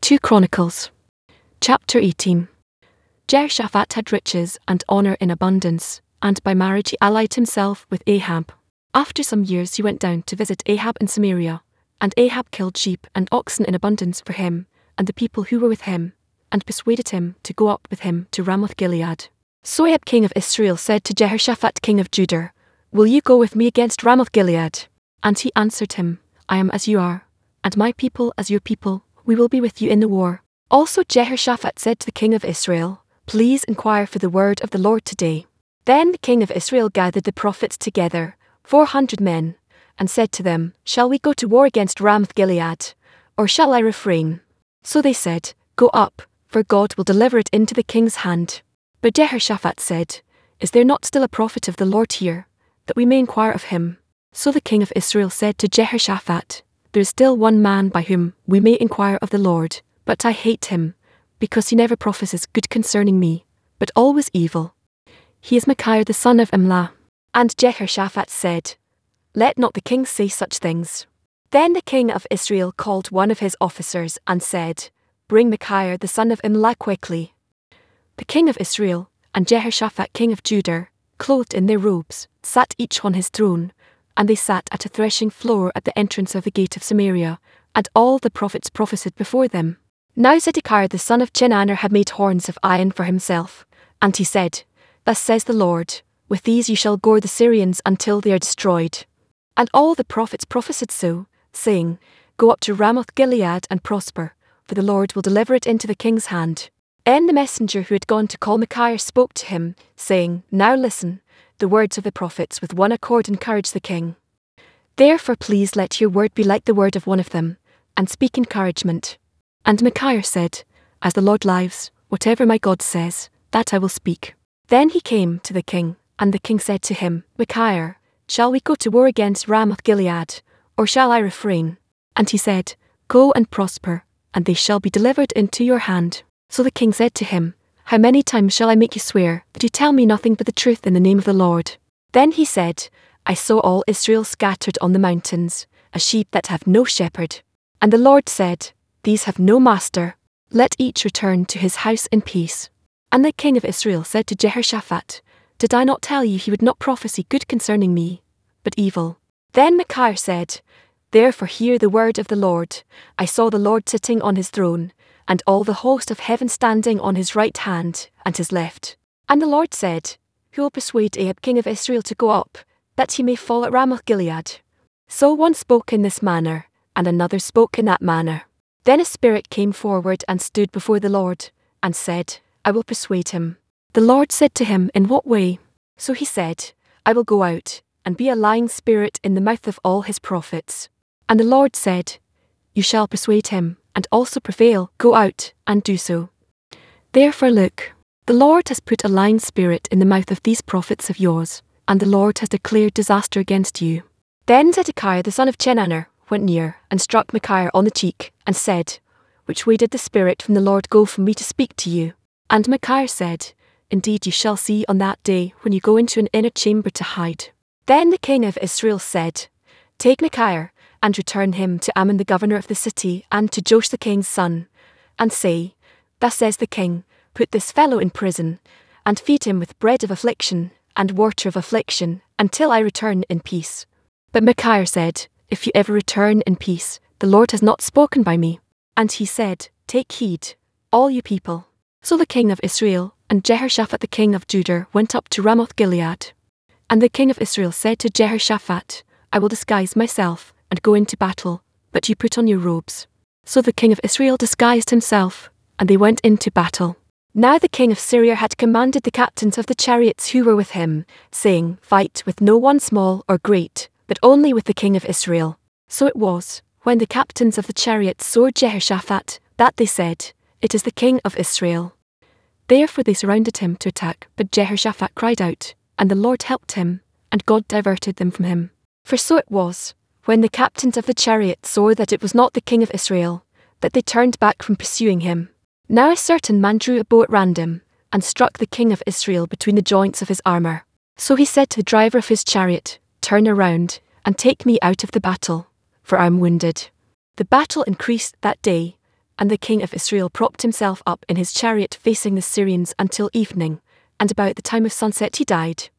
2 Chronicles. Chapter 18. Jehoshaphat had riches and honour in abundance, and by marriage he allied himself with Ahab. After some years he went down to visit Ahab in Samaria, and Ahab killed sheep and oxen in abundance for him and the people who were with him, and persuaded him to go up with him to Ramoth-Gilead. So Ahab king of Israel said to Jehoshaphat king of Judah, "Will you go with me against Ramoth-Gilead?" And he answered him, "I am as you are, and my people as your people. We will be with you in the war." Also Jehoshaphat said to the king of Israel, "Please inquire for the word of the Lord today." Then the king of Israel gathered the prophets together, 400 men, and said to them, "Shall we go to war against Ramoth-Gilead, or shall I refrain?" So they said, "Go up, for God will deliver it into the king's hand." But Jehoshaphat said, "Is there not still a prophet of the Lord here, that we may inquire of him?" So the king of Israel said to Jehoshaphat, "There is still one man by whom we may inquire of the Lord, but I hate him, because he never prophesies good concerning me, but always evil. He is Micaiah the son of Imlah." And Jehoshaphat said, "Let not the king say such things." Then the king of Israel called one of his officers and said, "Bring Micaiah the son of Imlah quickly." The king of Israel and Jehoshaphat king of Judah, clothed in their robes, sat each on his throne, and they sat at a threshing floor at the entrance of the gate of Samaria, and all the prophets prophesied before them. Now Zedekiah the son of Chenaanah had made horns of iron for himself, and he said, "Thus says the Lord, with these you shall gore the Syrians until they are destroyed." And all the prophets prophesied so, saying, "Go up to Ramoth-Gilead and prosper, for the Lord will deliver it into the king's hand." Then the messenger who had gone to call Micaiah spoke to him, saying, "Now listen, the words of the prophets with one accord encourage the king. Therefore please let your word be like the word of one of them, and speak encouragement." And Micaiah said, "As the Lord lives, whatever my God says, that I will speak." Then he came to the king, and the king said to him, "Micaiah, shall we go to war against Ramoth-Gilead, or shall I refrain?" And he said, "Go and prosper, and they shall be delivered into your hand." So the king said to him, "How many times shall I make you swear that you tell me nothing but the truth in the name of the Lord?" Then he said, "I saw all Israel scattered on the mountains, as sheep that have no shepherd. And the Lord said, These have no master. Let each return to his house in peace." And the king of Israel said to Jehoshaphat, "Did I not tell you he would not prophesy good concerning me, but evil?" Then Micaiah said, "Therefore hear the word of the Lord. I saw the Lord sitting on his throne, and all the host of heaven standing on his right hand and his left. And the Lord said, Who will persuade Ahab king of Israel to go up, that he may fall at Ramoth-Gilead?" So one spoke in this manner, and another spoke in that manner. Then a spirit came forward and stood before the Lord, and said, "I will persuade him." The Lord said to him, "In what way?" So he said, "I will go out, and be a lying spirit in the mouth of all his prophets." And the Lord said, "You shall persuade him, and also prevail. Go out, and do so. Therefore look, the Lord has put a lying spirit in the mouth of these prophets of yours, and the Lord has declared disaster against you." Then Zedekiah the son of Chenaanah went near, and struck Micaiah on the cheek, and said, "Which way did the Spirit from the Lord go from me to speak to you?" And Micaiah said, "Indeed you shall see on that day when you go into an inner chamber to hide." Then the king of Israel said, "Take Micaiah, and return him to Ammon the governor of the city, and to Joash the king's son, and say, Thus says the king, Put this fellow in prison, and feed him with bread of affliction, and water of affliction, until I return in peace." But Micaiah said, "If you ever return in peace, the Lord has not spoken by me." And he said, "Take heed, all you people." So the king of Israel and Jehoshaphat the king of Judah went up to Ramoth-Gilead. And the king of Israel said to Jehoshaphat, "I will disguise myself and go into battle, but you put on your robes." So the king of Israel disguised himself, and they went into battle. Now the king of Syria had commanded the captains of the chariots who were with him, saying, "Fight with no one small or great, but only with the king of Israel." So it was, when the captains of the chariots saw Jehoshaphat, that they said, "It is the king of Israel." Therefore they surrounded him to attack, but Jehoshaphat cried out, and the Lord helped him, and God diverted them from him. For so it was, when the captains of the chariots saw that it was not the king of Israel, that they turned back from pursuing him. Now a certain man drew a bow at random, and struck the king of Israel between the joints of his armour. So he said to the driver of his chariot, "Turn around, and take me out of the battle, for I am wounded." The battle increased that day, And the king of Israel propped himself up in his chariot facing the Syrians until evening, and about the time of sunset he died.